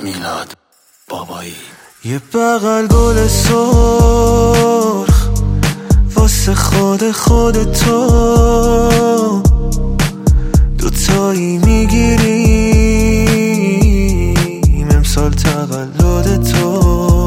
میلاد بابایی. یه بغل گل سرخ واسه خود تو، دوتایی میگیریم امسال تولد تو.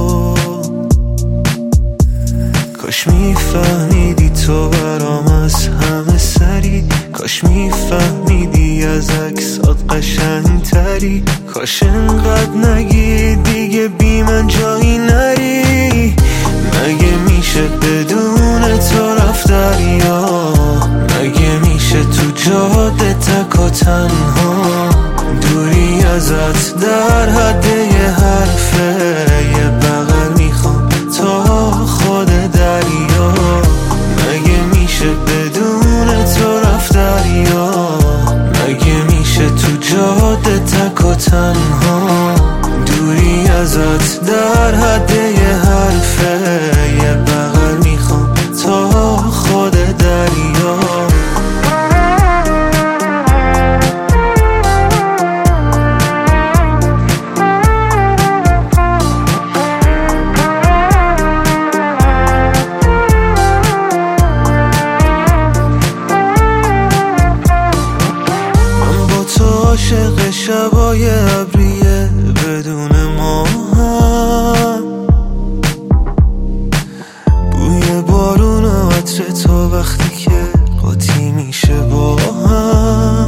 کاش میفهمیدی تو برام از همه سری، کاش میفهمیدی از عکسات قشنگتری، کاش انقدر نگی دیگه بی من جایی نری. مگه میشه بدون تو رفت دریا؟ مگه میشه تو جاده تک و تنها؟ دوری ازت در حد یه حرفه، یه بغل میخوام تا خود دریا. مگه میشه بدون تو رفت دریا؟ مگه میشه تو جاده تک و تنها؟ دوری ازت در حد یه حرفه، یه بغل میخوام تا خود دریا. عاشق شبای ابریه بدون ما هم، بوی بارون و عطر تو وقتی که قاطی میشه با هم.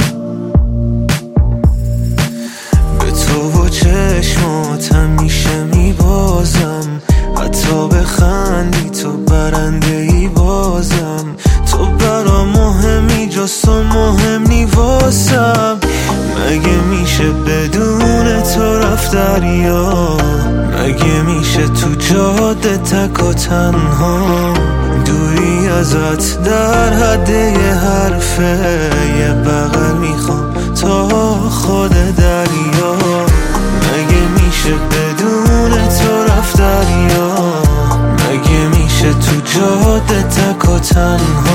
به تو و چشماتم میشه میبازم، حتی بخندی تو برنده ای بازم. تو برا مهمی جست و مهم نی واسم. مگه میشه بدون تو رفت دریا؟ مگه میشه تو جاده تک و تنها؟ دوری ازت در حد یه حرفه، یه بغل میخوام تا خود دریا. مگه میشه بدون تو رفت دریا؟ مگه میشه تو جاده تک و تنها؟